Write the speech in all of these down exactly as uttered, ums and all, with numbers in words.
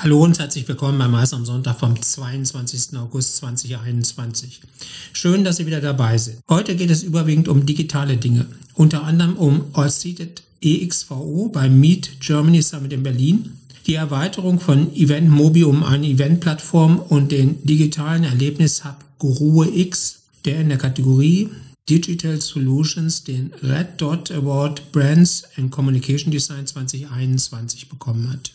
Hallo und herzlich willkommen beim Eis am Sonntag vom zweiundzwanzigsten August zweitausendeinundzwanzig. Schön, dass Sie wieder dabei sind. Heute geht es überwiegend um digitale Dinge, unter anderem um All-Seated E X V O beim Meet Germany Summit in Berlin, die Erweiterung von EventMobi um eine Eventplattform und den digitalen Erlebnishub GrueX, der in der Kategorie Digital Solutions den Red Dot Award Brands and Communication Design zweitausendeinundzwanzig bekommen hat.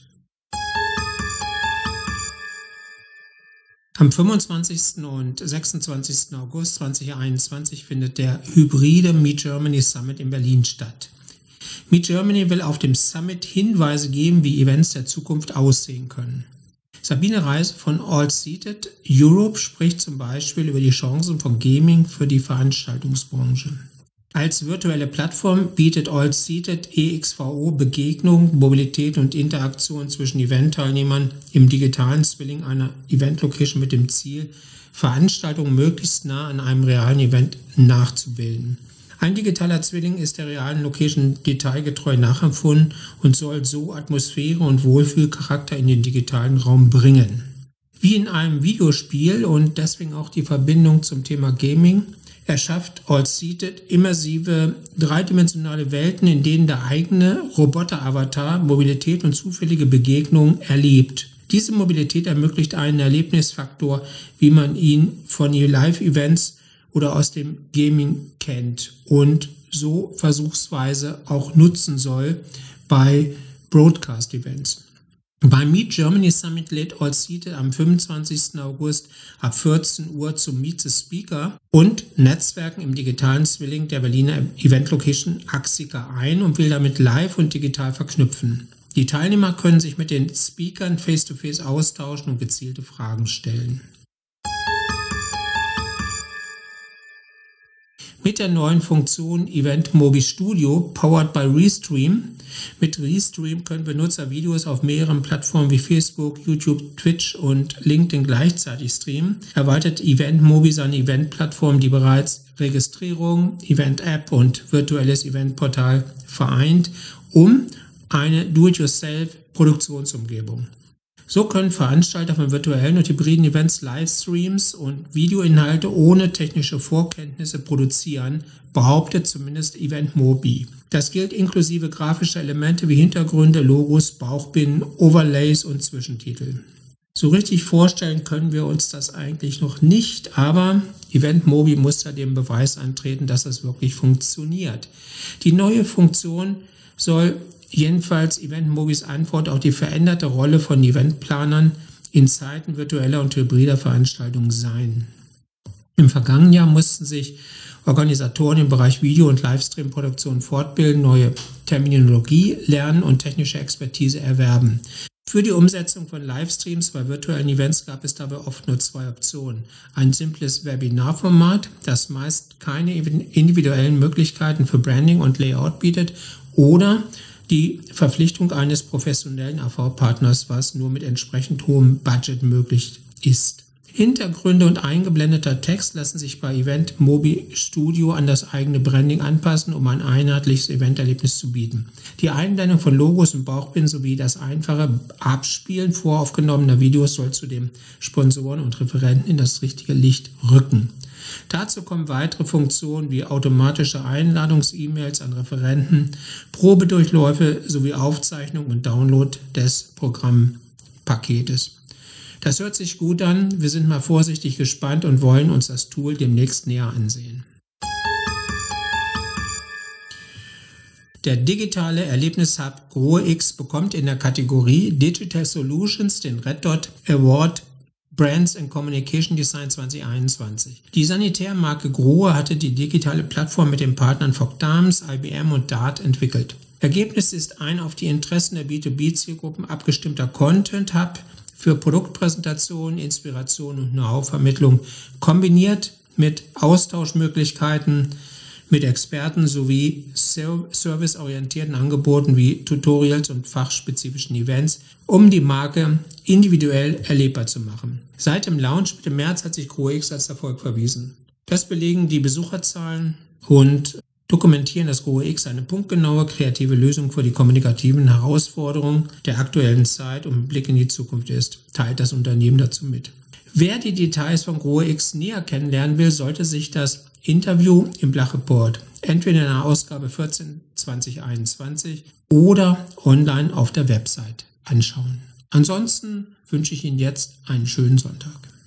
Am fünfundzwanzigsten und sechsundzwanzigsten August zweitausendeinundzwanzig findet der hybride Meet Germany Summit in Berlin statt. Meet Germany will auf dem Summit Hinweise geben, wie Events der Zukunft aussehen können. Sabine Reis von All-Seated Europe spricht zum Beispiel über die Chancen von Gaming für die Veranstaltungsbranche. Als virtuelle Plattform bietet All-Seated E X V O Begegnung, Mobilität und Interaktion zwischen Eventteilnehmern im digitalen Zwilling einer Event-Location mit dem Ziel, Veranstaltungen möglichst nah an einem realen Event nachzubilden. Ein digitaler Zwilling ist der realen Location detailgetreu nachempfunden und soll so Atmosphäre und Wohlfühlcharakter in den digitalen Raum bringen. Wie in einem Videospiel und deswegen auch die Verbindung zum Thema Gaming, erschafft All-Seated immersive, dreidimensionale Welten, in denen der eigene Roboter-Avatar Mobilität und zufällige Begegnungen erlebt. Diese Mobilität ermöglicht einen Erlebnisfaktor, wie man ihn von Live-Events oder aus dem Gaming kennt und so versuchsweise auch nutzen soll bei Broadcast-Events. Beim Meet Germany Summit lädt All-Seated am fünfundzwanzigsten August ab vierzehn Uhr zum Meet the Speaker und Netzwerken im digitalen Zwilling der Berliner Event-Location Axica ein und will damit live und digital verknüpfen. Die Teilnehmer können sich mit den Speakern face-to-face austauschen und gezielte Fragen stellen. Mit der neuen Funktion EventMobi Studio, powered by Restream. Mit Restream können Benutzer Videos auf mehreren Plattformen wie Facebook, YouTube, Twitch und LinkedIn gleichzeitig streamen. Erweitert EventMobi seine Eventplattform, die bereits Registrierung, Event-App und virtuelles Eventportal vereint, um eine Do-it-yourself-Produktionsumgebung. So können Veranstalter von virtuellen und hybriden Events Livestreams und Videoinhalte ohne technische Vorkenntnisse produzieren, behauptet zumindest EventMobi. Das gilt inklusive grafischer Elemente wie Hintergründe, Logos, Bauchbinden, Overlays und Zwischentitel. So richtig vorstellen können wir uns das eigentlich noch nicht, aber EventMobi muss da den Beweis antreten, dass es wirklich funktioniert. Die neue Funktion soll jedenfalls EventMobis Antwort auf die veränderte Rolle von Eventplanern in Zeiten virtueller und hybrider Veranstaltungen sein. Im vergangenen Jahr mussten sich Organisatoren im Bereich Video- und Livestream-Produktion fortbilden, neue Terminologie lernen und technische Expertise erwerben. Für die Umsetzung von Livestreams bei virtuellen Events gab es dabei oft nur zwei Optionen. Ein simples Webinarformat, das meist keine individuellen Möglichkeiten für Branding und Layout bietet, oder die Verpflichtung eines professionellen A V-Partners, was nur mit entsprechend hohem Budget möglich ist. Hintergründe und eingeblendeter Text lassen sich bei EventMobi Studio an das eigene Branding anpassen, um ein einheitliches Eventerlebnis zu bieten. Die Einblendung von Logos und Bauchbinden sowie das einfache Abspielen voraufgenommener Videos soll zudem Sponsoren und Referenten in das richtige Licht rücken. Dazu kommen weitere Funktionen wie automatische Einladungs-E-Mails an Referenten, Probedurchläufe sowie Aufzeichnung und Download des Programmpaketes. Das hört sich gut an, wir sind mal vorsichtig gespannt und wollen uns das Tool demnächst näher ansehen. Der digitale Erlebnishub GrueX bekommt in der Kategorie Digital Solutions den Red Dot Award Brands and Communication Design zweitausendeinundzwanzig. Die Sanitärmarke Grue hatte die digitale Plattform mit den Partnern Fock Dames, I B M und Dart entwickelt. Ergebnis ist ein auf die Interessen der B zwei B Zielgruppen abgestimmter Content-Hub für Produktpräsentation, Inspiration und Know-how-Vermittlung, kombiniert mit Austauschmöglichkeiten mit Experten sowie serviceorientierten Angeboten wie Tutorials und fachspezifischen Events, um die Marke individuell erlebbar zu machen. Seit dem Launch Mitte März hat sich GrueX als Erfolg verwiesen. Das belegen die Besucherzahlen und dokumentieren, dass GoX eine punktgenaue, kreative Lösung für die kommunikativen Herausforderungen der aktuellen Zeit und Blick in die Zukunft ist, teilt das Unternehmen dazu mit. Wer die Details von GoX näher kennenlernen will, sollte sich das Interview im Blach-Report entweder in der Ausgabe vierzehn zwanzig einundzwanzig oder online auf der Website anschauen. Ansonsten wünsche ich Ihnen jetzt einen schönen Sonntag.